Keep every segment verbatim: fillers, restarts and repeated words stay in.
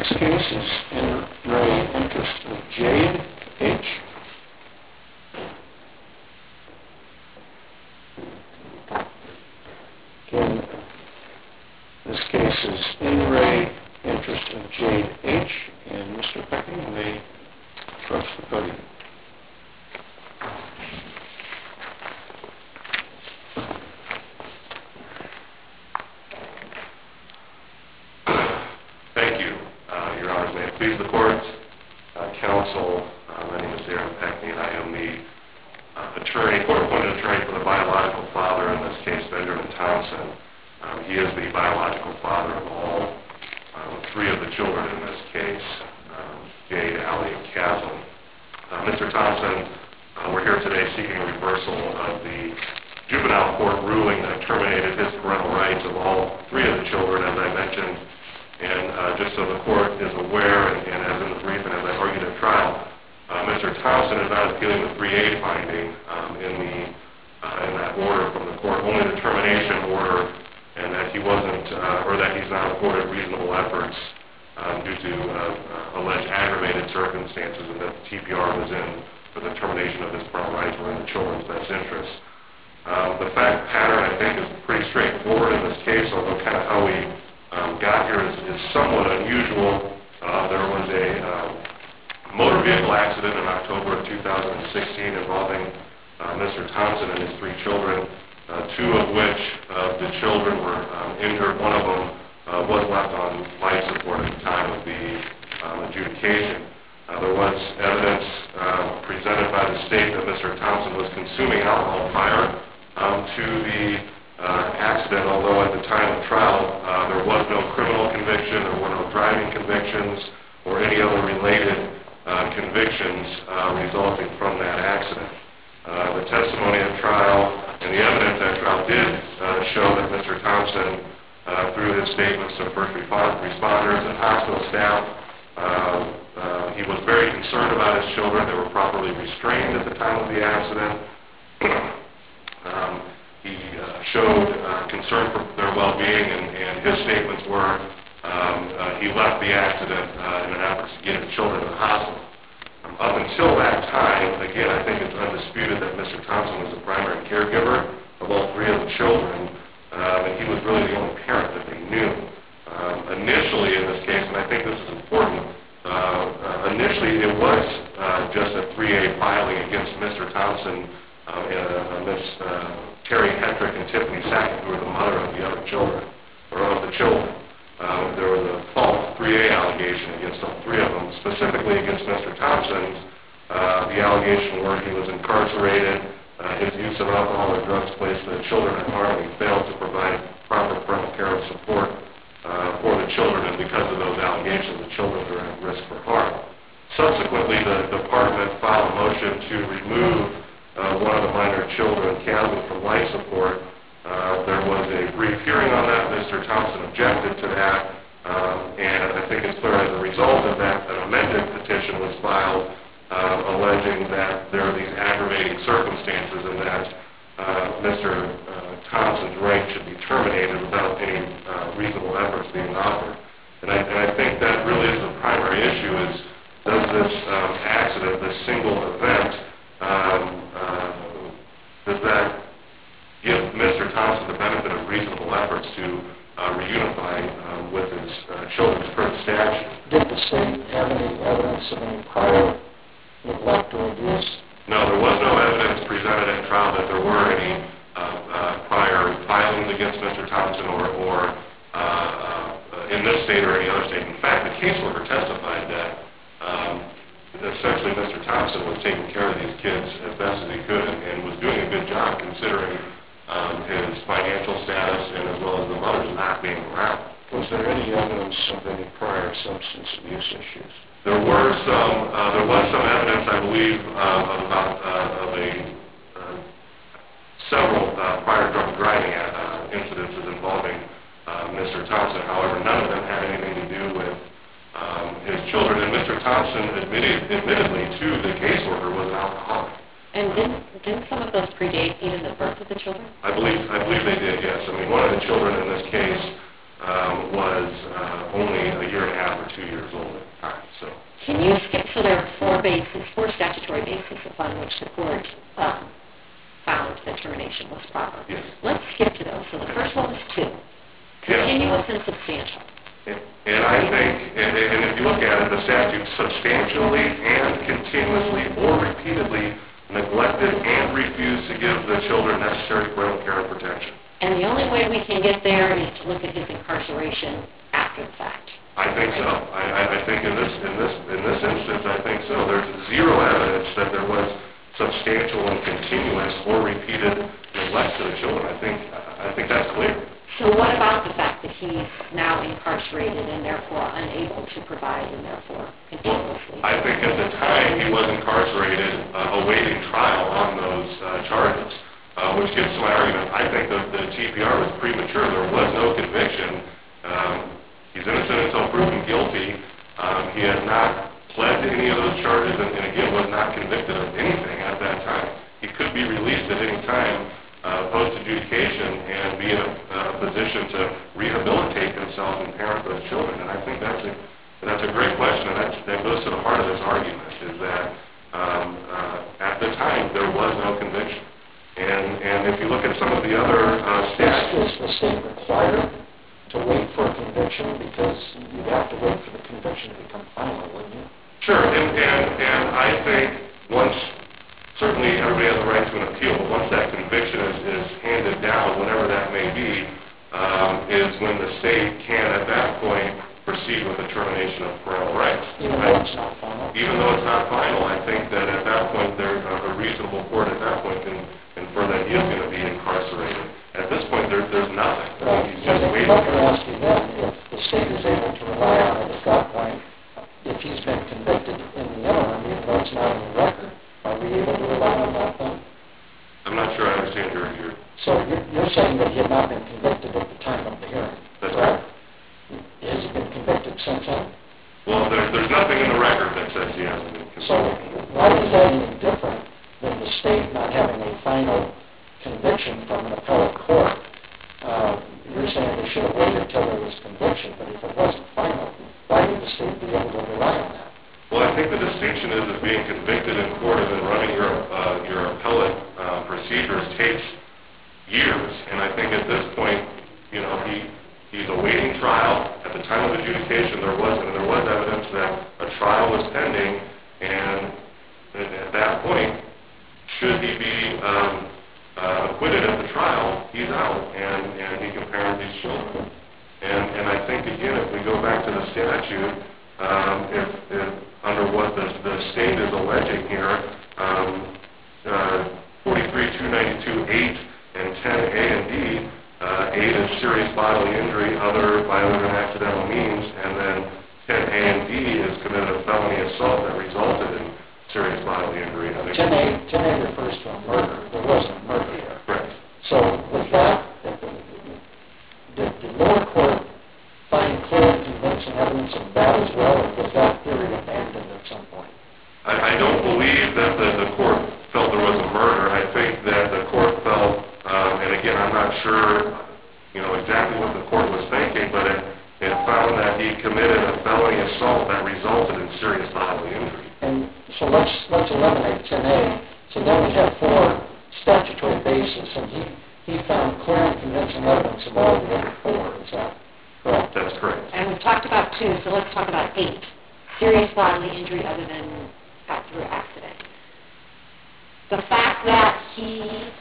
next case is in re Interest of Jade H. Again, this case is in re Interest of Jade H. And Mister Becker, you may approach the podium. Thank you, uh, Your Honors. May it please the Court, uh, Counsel, uh, my name is Darren Peckney, and I am the uh, attorney, court-appointed attorney for the biological father in this case, Benjamin Thompson. Um, he is the biological father of all um, three of the children in this case, um, Jade, Allie, and Kathleen. Uh, Mister Thompson, uh, we're here today seeking a reversal of the juvenile court ruling that terminated his parental rights of all three of the children, as I mentioned. And uh, just so the court is aware, and, and as in the brief and as I argued at trial, uh, Mister Thompson is not appealing the three A finding um, in the uh, in that order from the court, only the termination order, and that he wasn't, uh, or that he's not afforded reasonable efforts um, due to uh, uh, alleged aggravated circumstances, and that the T P R was in for the termination of his parental rights were in the children's best interest. Um, the fact pattern, I think, is pretty straightforward in this case, although kind of how we Um, got here is, is somewhat unusual. Uh, there was a uh, motor vehicle accident in October of two thousand sixteen involving uh, Mister Thompson and his three children, uh, two of which uh, the children were um, injured. One of them uh, was left on life support at the time of the um, adjudication. Uh, there was evidence uh, presented by the state that Mister Thompson was consuming alcohol prior um, to the Uh, accident, although at the time of trial uh, there was no criminal conviction, there were no driving convictions or any other related uh, convictions uh, resulting from that accident. Uh, the testimony at trial and the evidence at trial did uh, show that Mister Thompson, uh, through his statements to first responders and hospital staff, uh, uh, he was very concerned about his children. They were properly restrained at the time of the accident. um, He uh, showed uh, concern for their well-being, and, and his statements were um, uh, he left the accident uh, in an effort to get his children to the hospital. Um, up until that time, again, I think it's undisputed that Mister Thompson was the primary caregiver of all three of the children, um, and he was really the only parent that they knew. Um, initially in this case, and I think this is important, uh, uh, initially it was uh, just a three A filing against Mister Thompson um, and uh, Miss Uh, Terry Hendrick and Tiffany Sackett, who were the mother of the other children, or of the children. Uh, there was a false three A allegation against all three of them, specifically against Mister Thompson's. Uh, the allegation where he was incarcerated, uh, his use of alcohol or drugs placed the children at harm, and he failed to provide proper parental care and support uh, for the children, and because of those allegations, the children were at risk for harm. Subsequently, the department filed a motion to remove Uh, one of the minor children, Kathleen, from life support. Uh, there was a brief hearing on that. Mister Thompson objected to that, um, and I think it's clear as a result of that, an amended petition was filed uh, alleging that there are these aggravating circumstances and that uh, Mister Uh, Thompson's right should be terminated without any uh, reasonable efforts being offered. And I, and I think that really is the primary issue is, does this um, accident, this single event, um, Uh, does that give Mister Thompson the benefit of reasonable efforts to uh, reunify uh, with his uh, children's current statute? Did the state have any evidence of any prior neglect or abuse? No, there was no evidence presented at trial that there were any uh, uh, prior filings against Mister Thompson or, or uh, uh, in this state or any other state. In fact, the caseworker testified that um, essentially Mister Thompson was taking care of these kids as best as he could and, and was doing a good job considering um, his financial status and as well as the mother's not being around. Was there any evidence of any prior substance abuse issues? There were some, uh, there was some evidence, I believe, uh, about uh, of a uh, several uh, prior drunk driving uh, incidences involving uh, Mister Thompson. However, none of them had anything to do with Um, his children, and Mister Thompson admitted, admittedly to the caseworker was an alcoholic. And didn't, didn't some of those predate even the birth of the children? I believe I believe they did, yes. I mean, one of the children in this case um, was uh, only a year and a half or two years old. Can you skip, so there are four bases, four statutory bases upon which the court um, found that termination was proper. Yes. Let's skip to those. So the first one was two. Continuous and substantial. And, and I think, and, and if you look at it, the statute substantially and continuously or repeatedly neglected and refused to give the children necessary parental care and protection. And the only way we can get there is to look at his incarceration after the fact. I think so. I, I, I think in this in this in this instance, I think so. There's zero evidence that there was substantial and continuous or repeated neglect to the children. I think I think that's clear. So what about the fact that he's now incarcerated and therefore unable to provide and therefore continuously? I think at the time he was incarcerated, uh, awaiting trial on those uh, charges, uh, which gets to my argument. I think that the T P R was premature. There was no conviction. Um, he's innocent until proven guilty. Um, he had not pled to any of those charges and, and again was not convicted of anything at that time. He could be released at any time uh, post-adjudication and be in a uh, position to rehabilitate himself and parent those children. And I think that's a that's a great question, and that's, that goes to the heart of this argument, is that um, uh, at the time there was no conviction. And and if you look at some of the other uh, statutes, is the state required to wait for a conviction, because you'd have to wait for the conviction to become final, wouldn't you? Sure, and, and, and I think once, certainly everybody has a right to an appeal, but once that conviction is, is handed down, whatever that may be, um, is when the state can at that point proceed with the termination of parental rights. Even though it's not final? Even though it's not final, I think that at that point, there, a reasonable court at that point can infer that he is going to be incarcerated. At this point, there, there's nothing. Right. He's just waiting. Let me ask you then, if the state is able to rely on it at that point, if he's been convicted in the interim, even though it's not on the record, are we able to rely on that then? I'm not sure I understand your... your So you're, you're saying that he had not been convicted at the time of the hearing? That's right? right. Has he been convicted since then? Well, there's, there's nothing in the record that says he hasn't been convicted. So why is that any different than the state not having a final conviction from an appellate court? Uh, you're saying they should have waited until there was conviction, but if it wasn't final, why would the state be able to rely on that? Well, I think the distinction is that being convicted in court and then running your uh, your appellate uh, procedures takes years. And I think at this point, you know, he he's awaiting trial. At the time of adjudication, there was and there was evidence that a trial was pending, and at that point, should he be um, uh, acquitted at the trial, he's out, and, and he can parent these children. And and I think again, if we go back to the statute, um, if, if under what the, the state is alleging here, um, uh, forty-three two ninety-two eight and ten A and D, uh, eight is serious bodily injury, other by other than accidental means, and then ten A and D is committed a felony assault that resulted in serious bodily injury. ten A, ten A refers to a murder. There wasn't a murder here. Correct. So was that, did the lower court find clear and convincing evidence of that as well, or was that theory abandoned at some point? I, I don't believe that the, the court felt there was a murder. I think that the court felt, um, and again, I'm not sure, you know, exactly what the court was thinking, but it, it found that he committed a felony assault that resulted in serious bodily injury. And so let's let's eliminate ten A. So then we have four statutory bases, and he, he found clear and convincing evidence of all the other four. Is that correct? That's correct. And we've talked about two, so let's talk about eight. Serious bodily injury other than got through accident. The fact that he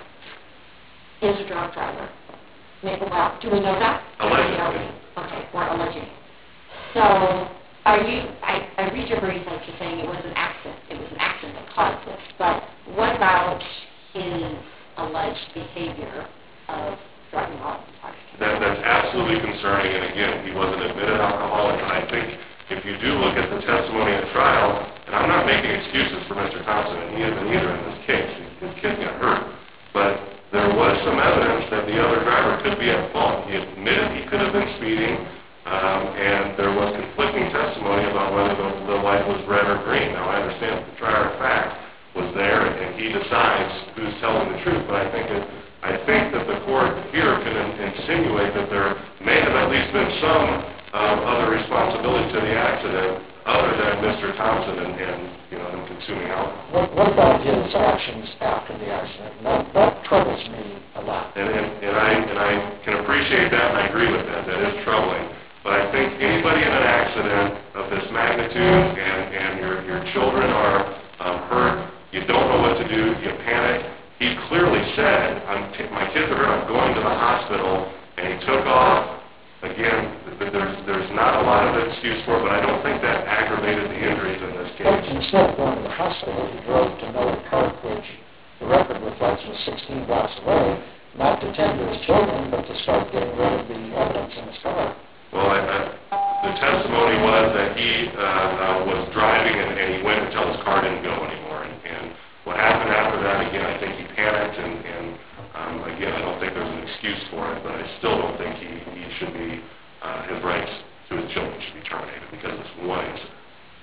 is a drunk driver. Well, do we know that? Allegedly. Okay, we're alleging. So, are you, I, I read your brief like you're saying it was an accident. It was an accident that caused this. But what about his alleged behavior of driving while intoxicated? That, that's absolutely concerning, and again, he was an admitted alcoholic, and I think if you do look at the testimony at trial, and I'm not making excuses for Mister Thompson, and he isn't either in this case. His kid got hurt. But there was some evidence that the other driver could be at fault. He admitted he could have been speeding, um, and there was conflicting testimony about whether the, the light was red or green. Now, I understand that the trier of fact was there, and, and he decides who's telling the truth, but I think it, I think that the court here can in, insinuate that there may have at least been some um, other responsibility to the accident other than Mister Thompson and, and you know, him consuming alcohol. What, what about his actions after the accident? That, that troubles me a lot. And, and, and, I, and I can appreciate that, and I agree with that. That is troubling. But I think anybody in an accident of this magnitude and, and your, your children are um, hurt, you don't know what to do, you panic. He clearly said, I'm t- my kids are hurt, I'm going to the hospital, and he took off. Again, there's, there's not a lot of excuse for it, but I don't think that aggravated the injuries in this case. But instead of going to the hospital, he drove to Miller Park, which the record reflects was sixteen blocks away, not to tend to his children, but to start getting rid of the evidence in his car. Well, I, I, the testimony was that he uh, uh, was driving and, and he went until his car didn't go anymore. And, and what happened after that, again, I think he panicked, and, and um, again, I don't think there's an excuse for it, but I still don't think he, he should be, uh, his rights to his children should be terminated because it's one incident.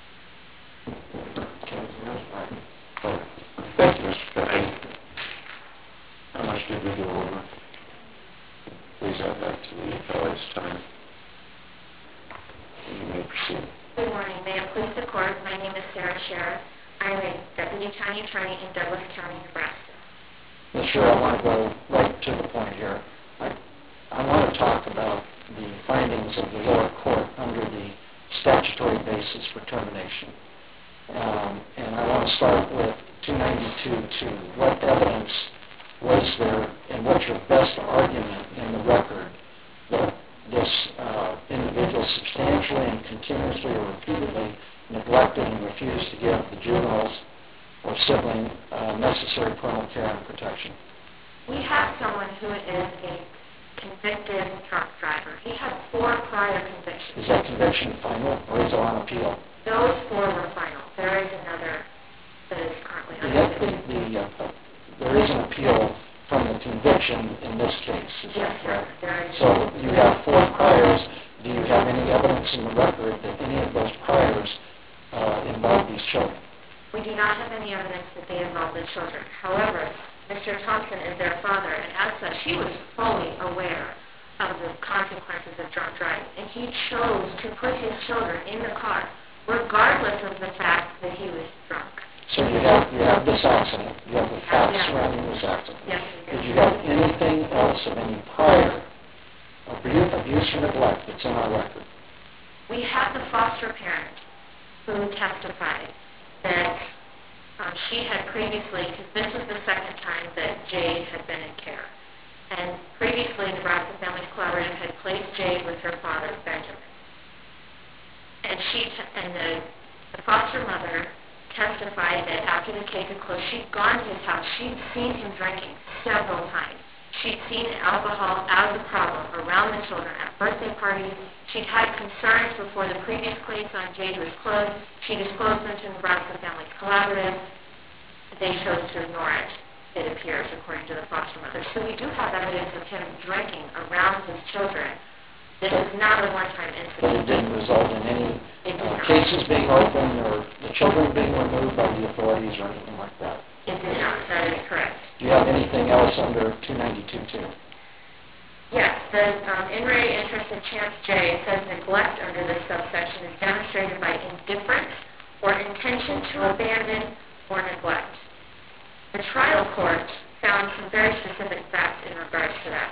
Thank you, Mister Chairman. How much did we go over? Please add that to the appellate's time. You may proceed. Good morning. May it please the Court, my name is Sarah Sheriff. I'm a Deputy County Attorney in Douglas County, Nebraska. Miz Sheriff, I want to go right to the point here. I, I want to talk about the findings of the lower court under the statutory basis for termination. Um, and I want to start with two ninety-two two. What evidence was there, and what's your best argument in the record that this uh, individual substantially and continuously or repeatedly neglected and refused to give the juveniles or sibling uh, necessary parental care and protection? We have someone who is a convicted truck driver. He had four prior convictions. Is that conviction final, or is it on appeal? Those four were final. There is another that is currently The, under the, the, uh, there is an appeal from the conviction in this case, is Yes, that sir. correct? There is. So you have four priors. Do you have any evidence in the record that any of those priors uh, involve these children? We do not have any evidence that they involve the children. However, Mister Thompson is their father, and as such, he was fully aware of the consequences of drunk driving, and he chose to put his children in the car, regardless of the fact that he was drunk. So you have you have this accident. You have the facts Yes. surrounding this accident. Yes, we do. Did you have anything else of any prior abuse, abuse or neglect that's in our record? We have the foster parent who testified that um, she had previously, because this was the second time that Jade had been in care, and previously Nebraska Families Collaborative had placed Jade with her father, Benjamin. And she t- and the, the foster mother testified that after the case had closed, she'd gone to his house. She'd seen him drinking several times. She'd seen alcohol as a problem around the children at birthday parties. She'd had concerns before the previous case on Jade was closed. She disclosed them to Nebraska Families Collaborative. They chose to ignore it, it appears, according to the foster mother. So we do have evidence of him drinking around his children. This is not a one-time incident. But it didn't result in any It did uh, not. cases being opened or the children being removed by the authorities or anything like that. It did not. That is correct. Do you have anything else under two ninety-two two? Yes, the um, in re interest of Chance J says neglect under this subsection is demonstrated by indifference or intention to abandon or neglect. The trial court found some very specific facts in regards to that.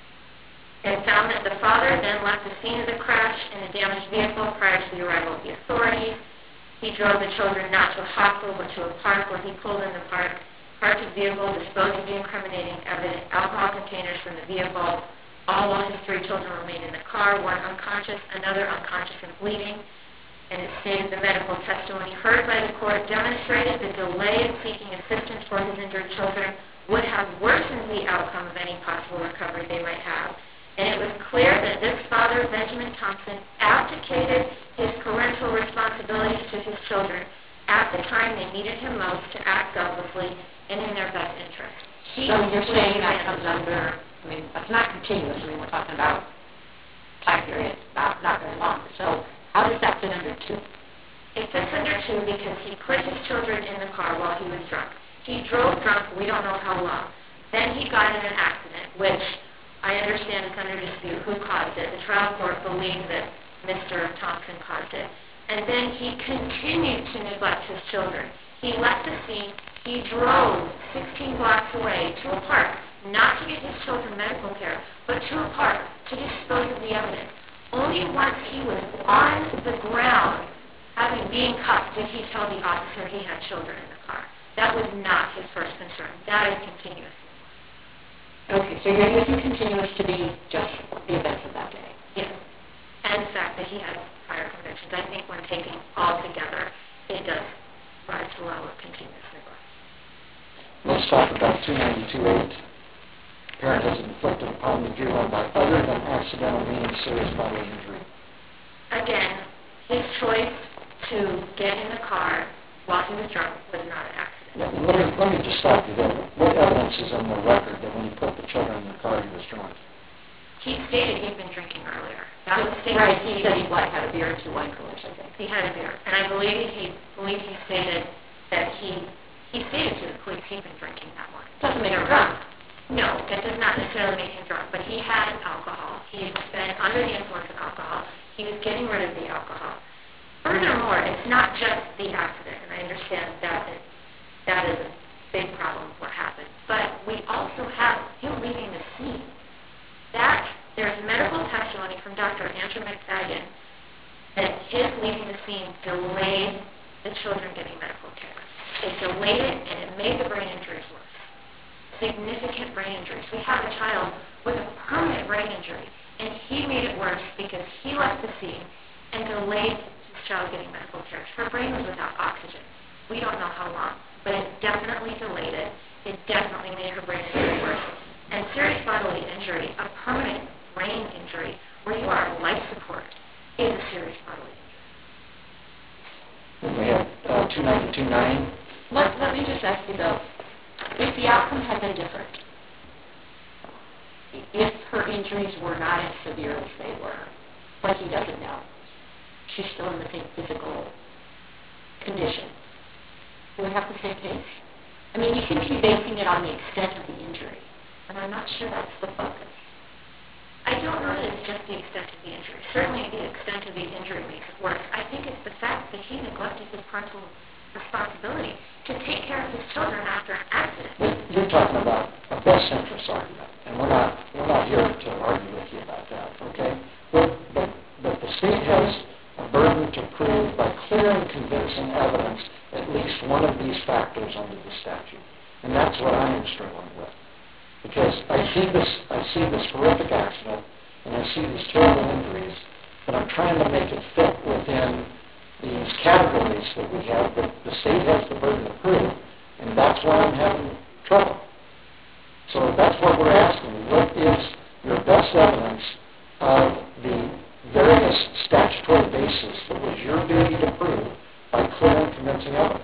It found that the father then left the scene of the crash in a damaged vehicle prior to the arrival of the authorities. He drove the children not to a hospital but to a park where he pulled in the park, parked his vehicle, disposed of the incriminating evidence, alcohol containers from the vehicle, all while his three children remained in the car, one unconscious, another unconscious and bleeding. And it stated the medical testimony heard by the court demonstrated the delay in seeking assistance for his injured children would have worsened the outcome of any possible recovery they might have. And it was clear that this father, Benjamin Thompson, abdicated his parental responsibilities to his children at the time they needed him most to act selflessly and in their best interest. He So you're saying that completely comes under, I mean, it's not continuous. I mean, we're talking about time period, not, not very long. So how does that fit under two? It fits under two because he put his children in the car while he was drunk. He drove drunk, we don't know how long. Then he got in an accident, which I understand is under dispute who caused it. The trial court believed that Mister Thompson caused it. And then he continued to neglect his children. He left the scene. He drove sixteen blocks away to a park, not to get his children medical care, but to a park to dispose of the evidence. Only once he was on the ground, having being cuffed, did he tell the officer he had children in the car. That was not his first concern. That is continuous. Okay, so you're using continuous to be just the events of that day. Yes. And the fact that he had prior convictions. I think when taken all together, it does rise to the level of continuous neglect. Let's talk about two ninety-two eight. Parent has inflicted upon the juvenile by other than accidental means serious bodily injury. Again, his choice to get in the car while he was drunk was not an accident. Yeah, let, me, let me just stop you there. What evidence is on the record that when he put the children in the car, he was drunk? He stated he'd been drinking earlier. That was stated. Right, he said he what, had a beer and two wine coolers, I think. He had a beer. And I believe he believe he stated that he he stated to the police he'd been drinking that morning. Doesn't make him drunk. No, that does not necessarily make him drunk, but he had alcohol. He had been under the influence of alcohol. He was getting rid of the alcohol. Furthermore, it's not just the accident, and I understand that is, that is a big problem, what happened. But we also have him leaving the scene. That, there's medical testimony from Doctor Andrew McFadden that his leaving the scene delayed the children getting medical care. It delayed it, and it made the brain injuries worse. Significant brain injuries. We have a child with a permanent brain injury, and he made it worse because he left the scene and delayed his child getting medical care. Her brain was without oxygen. We don't know how long, but it definitely delayed it. It definitely made her brain injury worse. And serious bodily injury, a permanent brain injury, where you are on life support, is a serious bodily injury. Then we have uh, two ninety-two nine. Let, let me just ask you, though, if the outcome had been different, if her injuries were not as severe as they were, but he doesn't know, she's still in the same physical condition, do we have the same case? I mean, you seem to be basing it on the extent of the injury, and I'm not sure that's the focus. I don't know that it's just the extent of the injury. Certainly the extent of the injury makes it worse. I think it's the fact that he neglected his parental responsibility to take care of his children after an accident. You're talking about a best interest argument, and we're not we're not here to argue with you about that, okay? But, but, but the state has a burden to prove by clear and convincing evidence at least one of these factors under the statute, and that's what I am struggling with. Because I see this, I see this horrific accident, and I see these terrible injuries, but I'm trying to make it fit within these categories that we have that the state has the burden to prove, and that's why I'm having trouble. So that's what we're asking. What is your best evidence of the various statutory bases that was your duty to prove by clear and convincing evidence?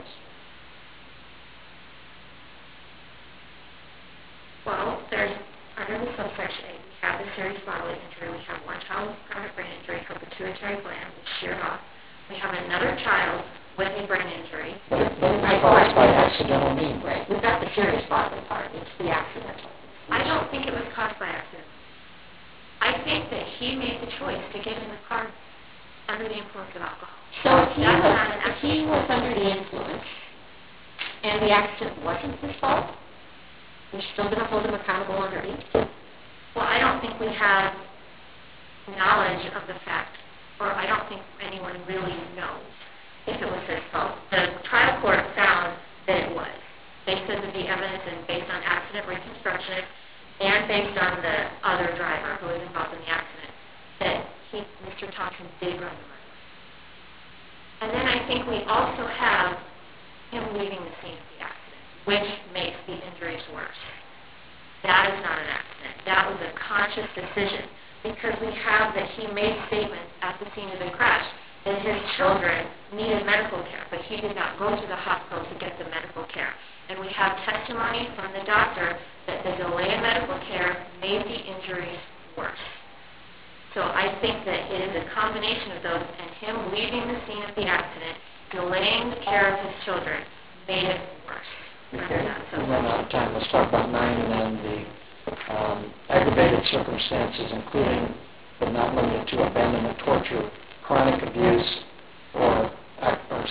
Well, there's, under the subsection A, we have the serious bodily injury. We have one child with permanent brain injury, her pituitary gland is sheared off. We have another child with a brain injury. But it, but it was caused by accidental means. Right. We've got the serious bodily part. It's the accidental. I don't think it was caused by accident. I think that he made the choice to get in the car under the influence of alcohol. So if he, That's was, not an if he was under the influence and the accident wasn't his fault, we're still going to hold him accountable under eight? Well, I don't think we have knowledge of the fact, or I don't think anyone really knows if it was his fault. The trial court found that it was. They said that the evidence is based on accident reconstruction and based on the other driver who was involved in the accident, that he, Mister Thompson did run the runway. And then I think we also have him leaving the scene of the accident, which makes the injuries worse. That is not an accident. That was a conscious decision, because we have that he made statements at the scene of the crash that his children needed medical care, but he did not go to the hospital to get the medical care. And we have testimony from the doctor that the delay in medical care made the injuries worse. So I think that it is a combination of those, and him leaving the scene of the accident, delaying the care of his children, made it worse. Okay. We've run out of time. Let's talk about nine and then the um, aggravated circumstances, including but not limited to abandonment, torture, chronic abuse, or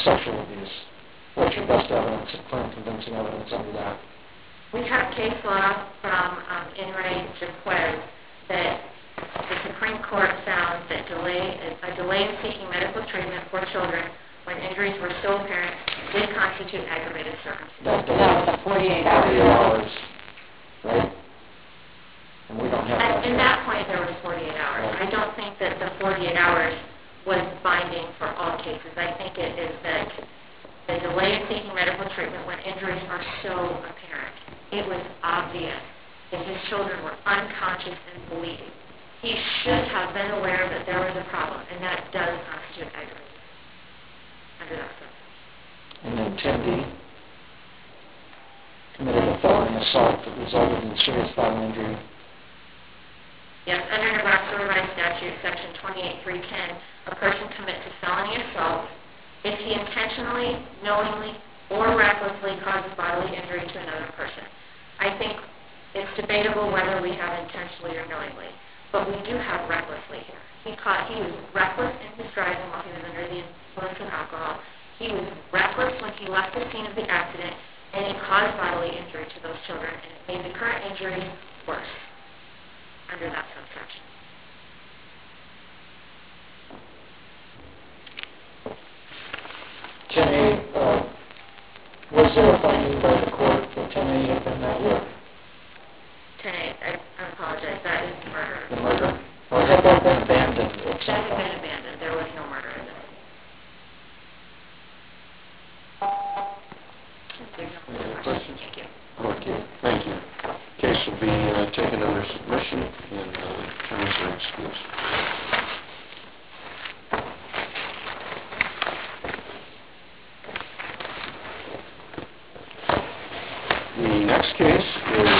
sexual abuse. What's your best evidence of clear and convincing evidence under that? We have case law from um, In re Jaquez that the Supreme Court found that delay, a delay in seeking medical treatment for children when injuries were still apparent did constitute aggravated circumstances. That delay That was the forty-eight hours. forty-eight hours, right? And we don't have At, that. in that point, there was forty-eight hours. Right. I don't think that the forty-eight hours was binding for all cases. I think it is that the delay in seeking medical treatment when injuries are so apparent. It was obvious that his children were unconscious and bleeding. He should have been aware that there was a problem, and that does constitute aggravated under that subsection. And then ten D, committed a felony assault that resulted in serious bodily injury. Yes, under Nebraska Revised Statute, Section twenty-eight three ten, a person commits a felony assault if he intentionally, knowingly, or recklessly causes bodily injury to another person. I think it's debatable whether we have intentionally or knowingly, but we do have recklessly here. He caught, he was reckless in his driving while he was under the influence of alcohol. He was reckless when he left the scene of the accident, and it caused bodily injury to those children, and it made the current injury worse under that subsection. ten A, uh, was there a finding by the court that ten A had been met with? ten A, I, I apologize, that is murder. The murder? Or had that been abandoned at That some has been point? abandoned. There was no murder in this. There's no Any further other questions. questions? Thank you. Okay, thank you. Case will be uh, taken under submission, and uh, attorneys are excused. The next case is